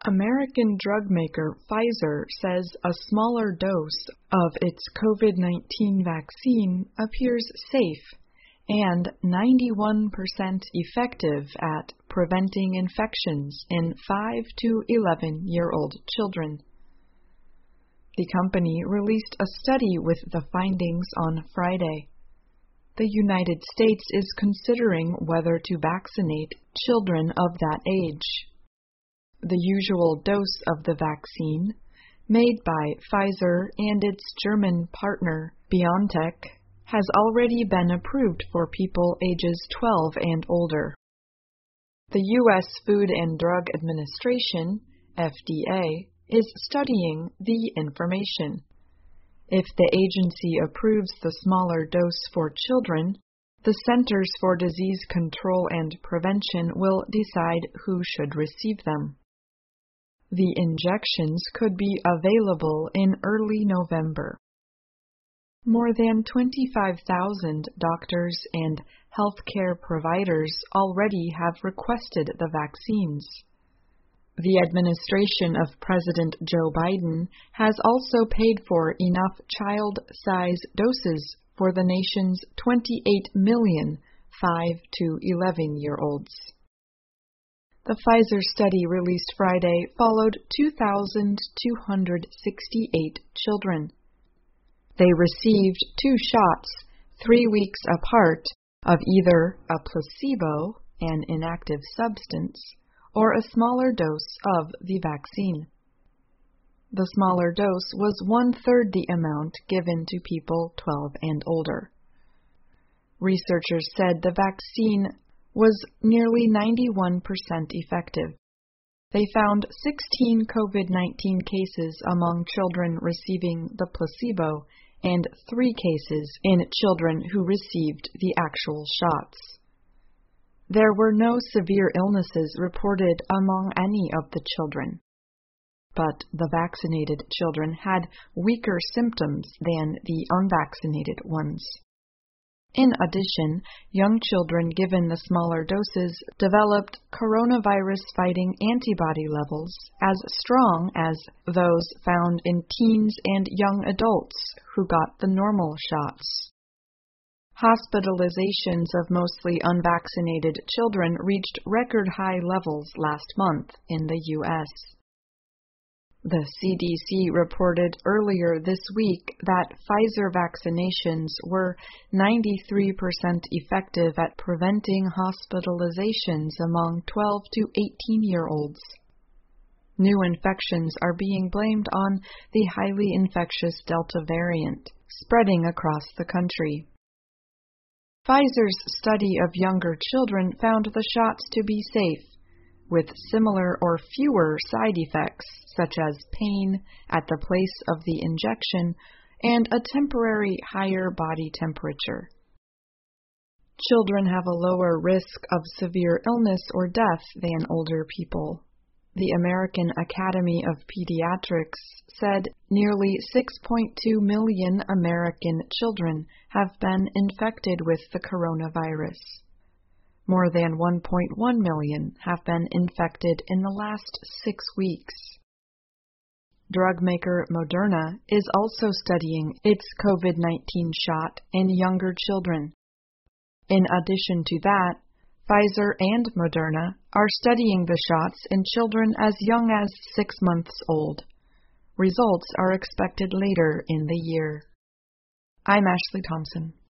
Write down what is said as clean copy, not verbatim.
American drug maker Pfizer says a smaller dose of its COVID-19 vaccine appears safe and 91% effective at preventing infections in 5 to 11-year-old children. The company released a study with the findings on Friday. The United States is considering whether to vaccinate children of that age. The usual dose of the vaccine, made by Pfizer and its German partner BioNTech, has already been approved for people ages 12 and older. The U.S. Food and Drug Administration, FDA, is studying the information. If the agency approves the smaller dose for children, the Centers for Disease Control and Prevention will decide who should receive them. The injections could be available in early November. More than 25,000 doctors and healthcare providers already have requested the vaccines. The administration of President Joe Biden has also paid for enough child-size doses for the nation's 28 million 5 to 11-year-olds. The Pfizer study released Friday followed 2,268 children. They received 2 shots 3 weeks apart of either a placebo, an inactive substance, or a smaller dose of the vaccine. The smaller dose was 1/3 the amount given to people 12 and older. Researchers said the vaccine was nearly 91% effective. They found 16 COVID-19 cases among children receiving the placebo and 3 cases in children who received the actual shots. There were no severe illnesses reported among any of the children, but the vaccinated children had weaker symptoms than the unvaccinated ones. In addition, young children given the smaller doses developed coronavirus-fighting antibody levels as strong as those found in teens and young adults who got the normal shots. Hospitalizations of mostly unvaccinated children reached record high levels last month in the U.S. The CDC reported earlier this week that Pfizer vaccinations were 93% effective at preventing hospitalizations among 12 to 18-year-olds. New infections are being blamed on the highly infectious Delta variant, spreading across the country. Pfizer's study of younger children found the shots to be safe, with similar or fewer side effects such as pain at the place of the injection and a temporary higher body temperature. Children have a lower risk of severe illness or death than older people. The American Academy of Pediatrics said nearly 6.2 million American children have been infected with the coronavirus. More than 1.1 million have been infected in the last 6 weeks. Drug maker Moderna is also studying its COVID-19 shot in younger children. In addition to that, Pfizer and Moderna are studying the shots in children as young as 6 months old. Results are expected later in the year. I'm Ashley Thompson.